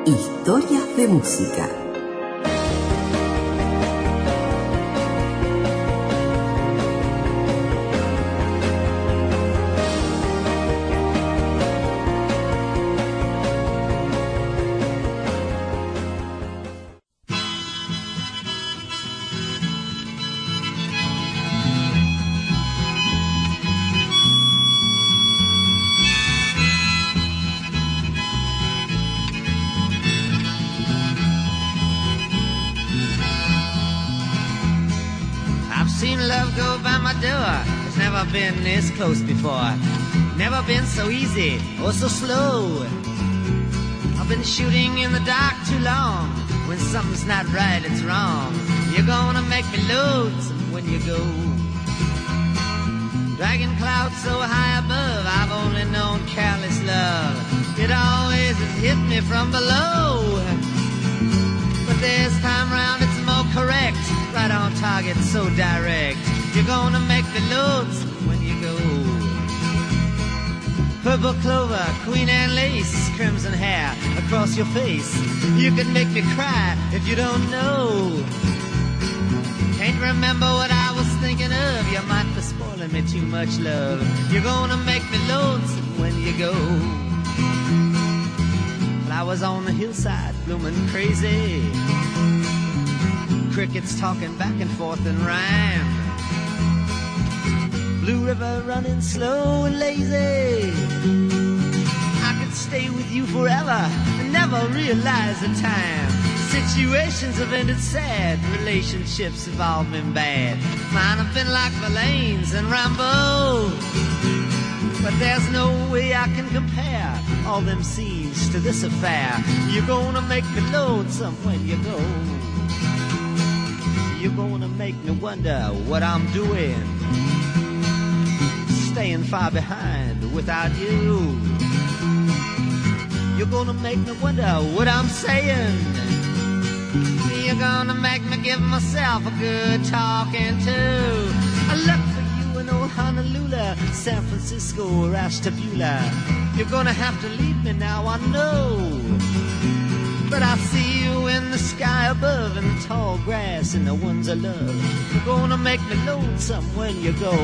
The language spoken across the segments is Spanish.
Historias de música. Been this close before, never been so easy or so slow. I've been shooting in the dark too long. When something's not right, it's wrong. You're gonna make me lonesome when you go. Dragging clouds so high above, I've only known careless love. It always has hit me from below. But this time round it's more correct, right on target, so direct. You're gonna make me lonesome when you go. Purple clover, queen and lace, crimson hair across your face. You can make me cry if you don't know. Can't remember what I was thinking of. You might be spoiling me too much, love. You're gonna make me lonesome when you go. Flowers on the hillside blooming crazy. Crickets talking back and forth in rhyme. Blue river running slow and lazy. I could stay with you forever and never realize the time. Situations have ended sad, relationships have all been bad. Mine have been like Verlaine's and Rambo. But there's no way I can compare all them scenes to this affair. You're gonna make me lonesome when you go. You're gonna make me wonder what I'm doing, staying far behind without you. You're gonna make me wonder what I'm saying. You're gonna make me give myself a good talking to. I look for you in old Honolulu, San Francisco or Ashtabula. You're gonna have to leave me now, I know. But I see you in the sky above, in the tall grass and the ones I love. You're gonna make me lonesome when you go.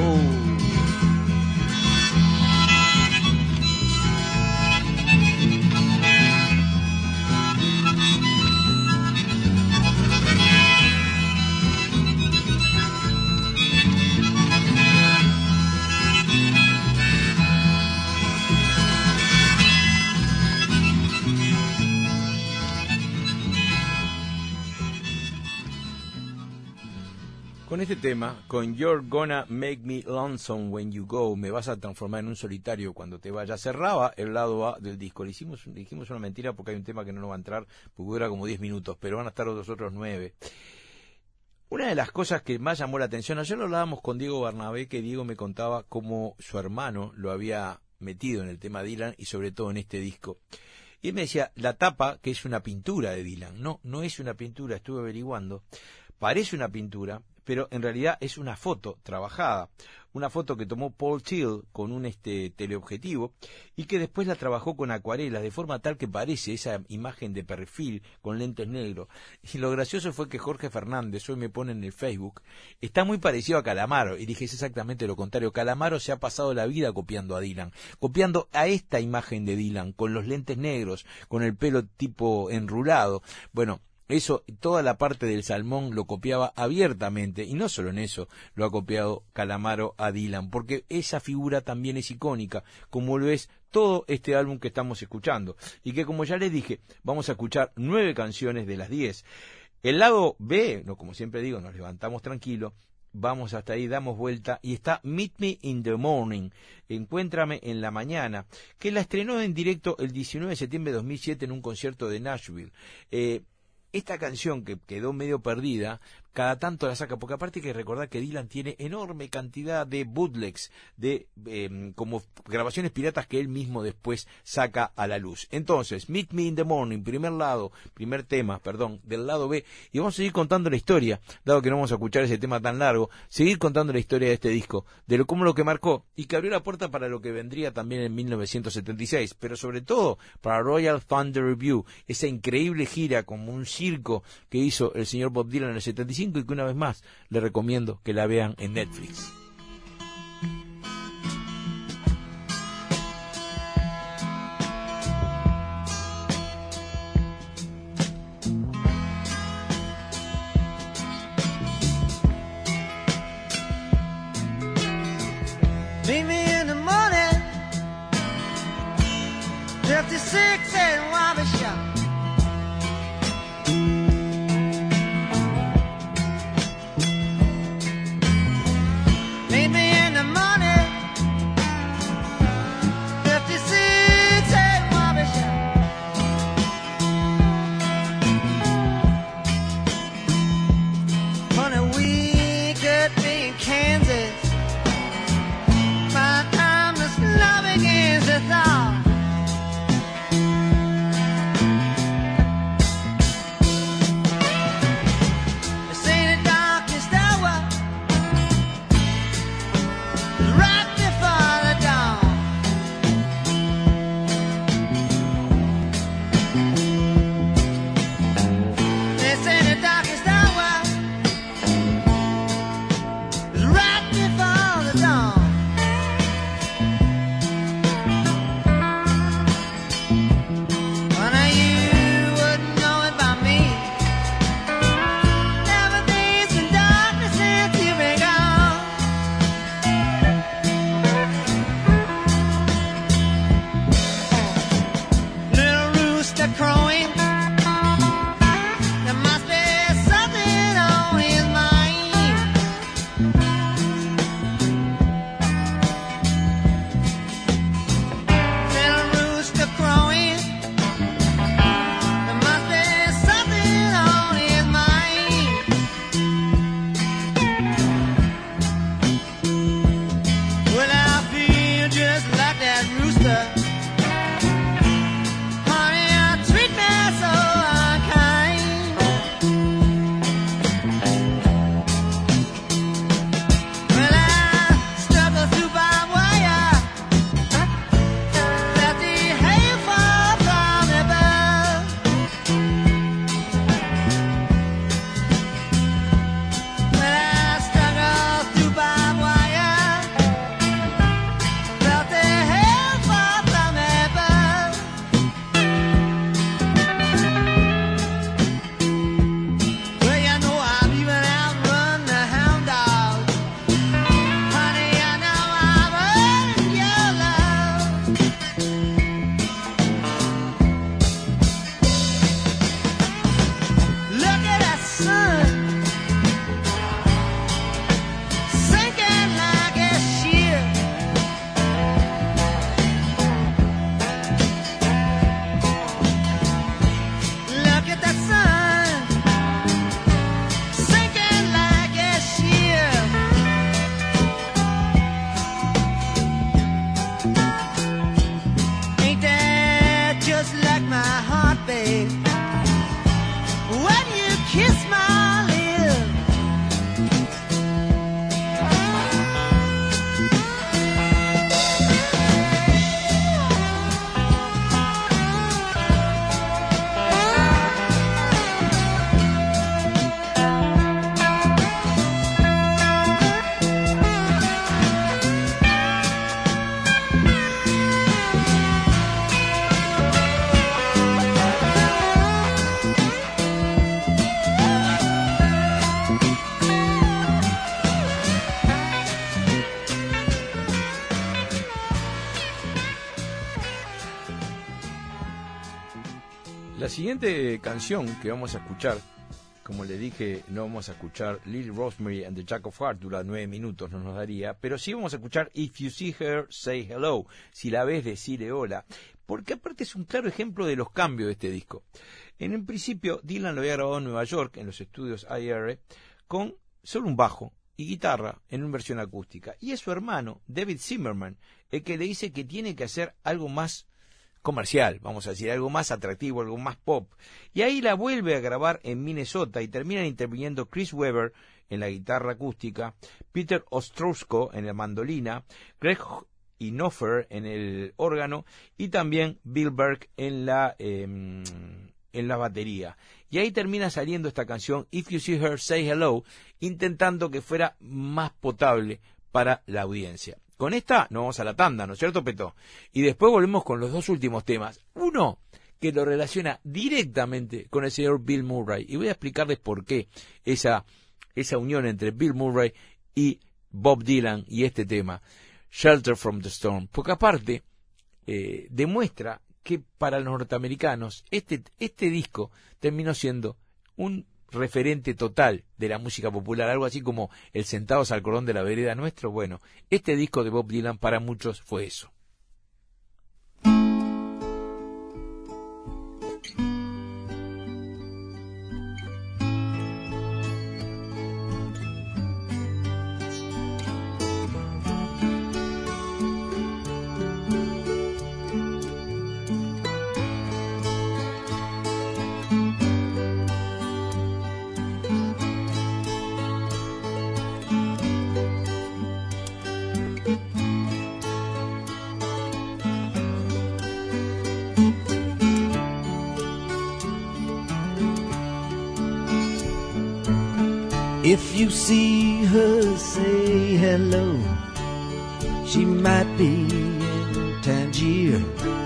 Con este tema, con You're Gonna Make Me Lonesome When You Go, me vas a transformar en un solitario cuando te vayas, cerraba el lado A del disco. Dijimos una mentira porque hay un tema que no nos va a entrar, porque dura como 10 minutos, pero van a estar los otros 9. Una de las cosas que más llamó la atención, ayer lo hablábamos con Diego Bernabé, que Diego me contaba cómo su hermano lo había metido en el tema Dylan y sobre todo en este disco. Y él me decía, la tapa, que es una pintura de Dylan. No es una pintura, estuve averiguando. Parece una pintura, pero en realidad es una foto trabajada, una foto que tomó Paul Till con un teleobjetivo y que después la trabajó con acuarelas de forma tal que parece esa imagen de perfil con lentes negros. Y lo gracioso fue que Jorge Fernández, hoy me pone en el Facebook, está muy parecido a Calamaro, y dije, es exactamente lo contrario. Calamaro se ha pasado la vida copiando a Dylan, copiando a esta imagen de Dylan, con los lentes negros, con el pelo tipo enrulado. Bueno, eso, toda la parte del salmón lo copiaba abiertamente, y no solo en eso lo ha copiado Calamaro a Dylan, porque esa figura también es icónica, como lo es todo este álbum que estamos escuchando, y que, como ya les dije, vamos a escuchar 9 canciones de las 10. El lado B, no, como siempre digo, nos levantamos tranquilos, vamos hasta ahí, damos vuelta, y está Meet Me in the Morning, Encuéntrame en la mañana, que la estrenó en directo el 19 de septiembre de 2007 en un concierto de Nashville. Esta canción, que quedó medio perdida, cada tanto la saca, porque aparte hay que recordar que Dylan tiene enorme cantidad de bootlegs, de como grabaciones piratas que él mismo después saca a la luz. Entonces, Meet Me in the Morning, primer tema, del lado B, y vamos a seguir contando la historia, dado que no vamos a escuchar ese tema tan largo, seguir contando la historia de este disco, de cómo lo que marcó, y que abrió la puerta para lo que vendría también en 1976, pero sobre todo para Royal Thunder Revue, esa increíble gira como un circo que hizo el señor Bob Dylan en el 75 y que una vez más le recomiendo que la vean en Netflix. Meet me in the morning, 56 and Wabi Shop. Meet me in the morning, 56 and Wabi Shop. Honey, we could be in Kansas. My timeless love begins to thaw. This ain't the darkest hour, right before the dawn. This ain't the darkest hour, right before the dawn. La siguiente canción que vamos a escuchar, como le dije, no vamos a escuchar Little Rosemary and the Jack of Hearts, dura 9 minutos, no nos daría, pero sí vamos a escuchar If You See Her, Say Hello, si la ves, decile hola, porque aparte es un claro ejemplo de los cambios de este disco. En un principio, Dylan lo había grabado en Nueva York, en los estudios IR, con solo un bajo y guitarra en una versión acústica. Y es su hermano, David Zimmerman, el que le dice que tiene que hacer algo más comercial, vamos a decir, algo más atractivo, algo más pop. Y ahí la vuelve a grabar en Minnesota y terminan interviniendo Chris Weber en la guitarra acústica, Peter Ostrowsko en la mandolina, Greg Inhofer en el órgano y también Bill Berg en la batería. Y ahí termina saliendo esta canción If You See Her Say Hello, intentando que fuera más potable para la audiencia. Con esta nos vamos a la tanda, ¿no es cierto, Peto? Y después volvemos con los dos últimos temas. Uno que lo relaciona directamente con el señor Bill Murray. Y voy a explicarles por qué esa unión entre Bill Murray y Bob Dylan y este tema, Shelter from the Storm. Porque aparte demuestra que para los norteamericanos este disco terminó siendo un referente total de la música popular, algo así como el Sentados al cordón de la vereda nuestro. Bueno, este disco de Bob Dylan para muchos fue eso. If you see her, say hello. She might be in Tangier.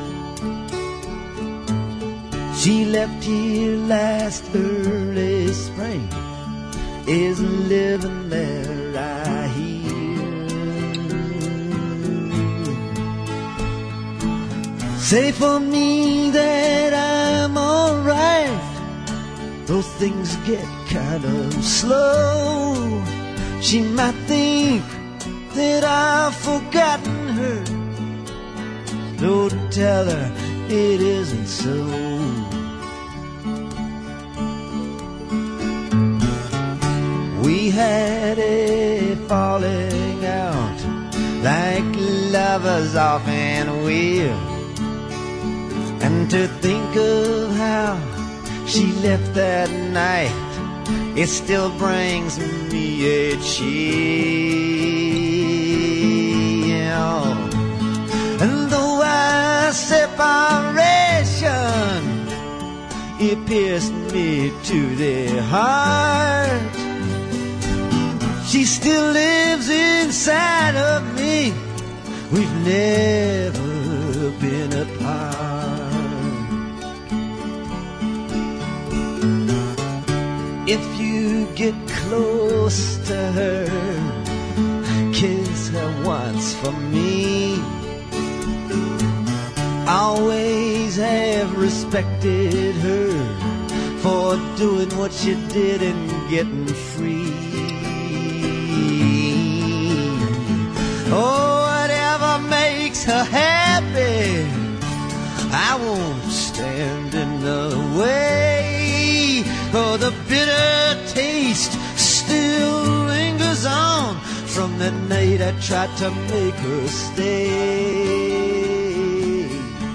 She left here last early spring. Is living there, I hear. Say for me that I'm alright, though things get kind of slow. She might think that I've forgotten her. Don't tell her it isn't so. We had a falling out like lovers often will. And to think of how she left that night, it still brings me a chill. And though our separation, it pierced me to the heart, she still lives inside of me. We've never been apart. If you get close to her, kiss her once for me. Always have respected her for doing what she did and getting free. Oh, whatever makes her happy, I won't stand in the way. For the bitter taste still lingers on from the night I tried to make her stay.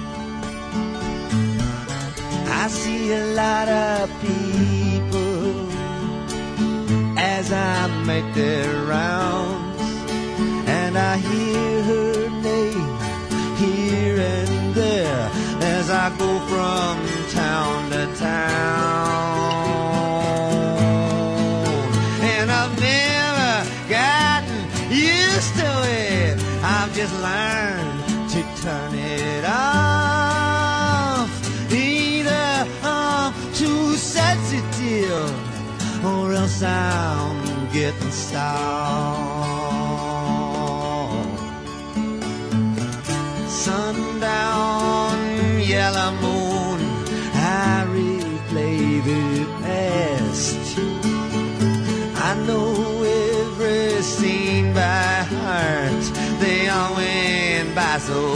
I see a lot of people as I make their rounds, and I hear her name here and there as I go from town to town. Used to it, I've just learned to turn it off. Either I'm too sensitive, or else I'm getting soft. Sundown, yellow moon, I replay the past. I know every scene by heart, they all went by so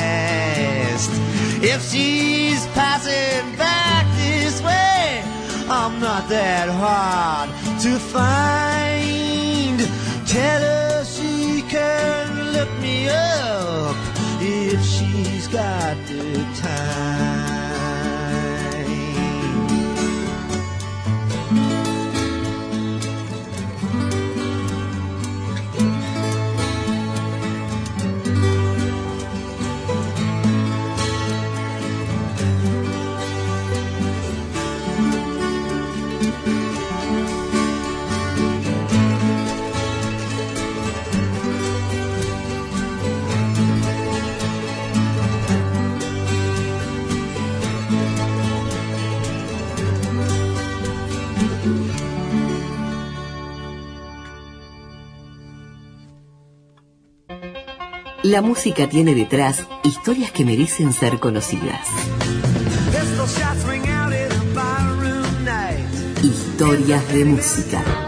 fast. If she's passing back this way, that hard to find. Tell her she can look me up if she's got the time. La música tiene detrás historias que merecen ser conocidas. Historias de música.